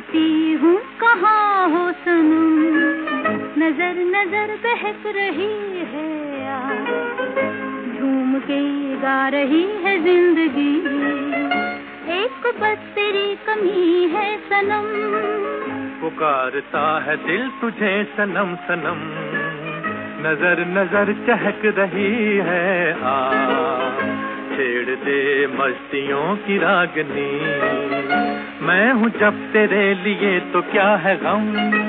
ढूंढती हूँ कहाँ हो सनम, नजर नजर बहक रही है यार, झूम के गा रही है जिंदगी, एक बस तेरी कमी है सनम। पुकारता है दिल तुझे सनम सनम, नजर नजर चहक रही है आ, छेड़ दे मस्तियों की रागनी, मैं हूँ जब तेरे लिए तो क्या है गम।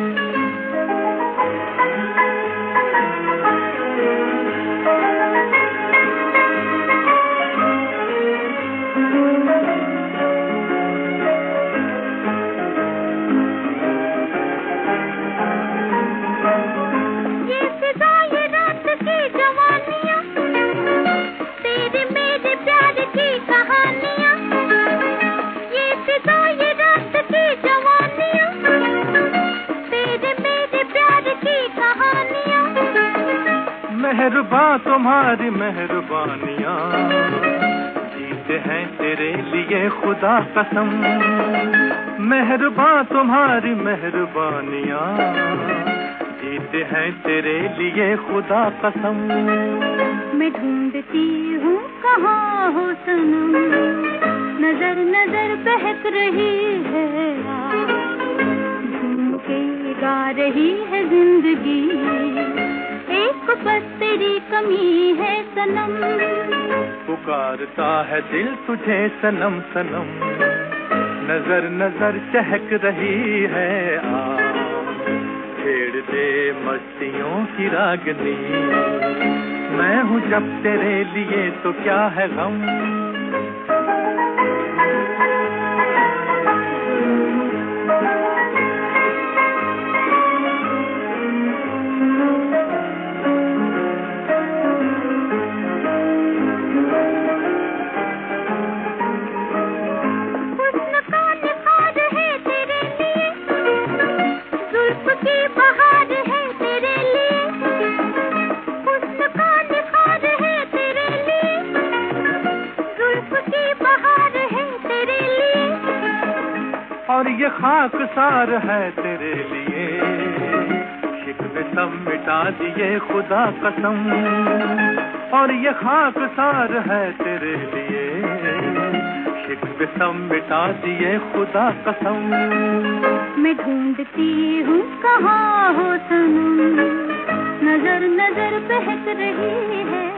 मेहरबान तुम्हारी मेहरबानियाँ, जीते हैं तेरे लिए खुदा कसम, मेहरबान तुम्हारी मेहरबानियाँ, जीते हैं तेरे लिए खुदा कसम। मैं ढूंढती हूँ कहाँ हो सनम, नजर नजर बहक रही है, झूम के गा रही है जिंदगी, एक बस तेरी कमी है सनम। पुकारता है दिल तुझे सनम सनम, नजर नजर चहक रही है आ, छेड़ दे मस्तियों की रागनी, मैं हूँ जब तेरे लिए तो क्या है गम। और ये खाकसार है तेरे लिए, शिकवे सब मिटा दिए खुदा कसम, और ये खाकसार है तेरे लिए, शिकवे सब मिटा दिए खुदा कसम। मैं ढूंढती हूँ कहाँ हो सनम, नजर नजर बहक रही है।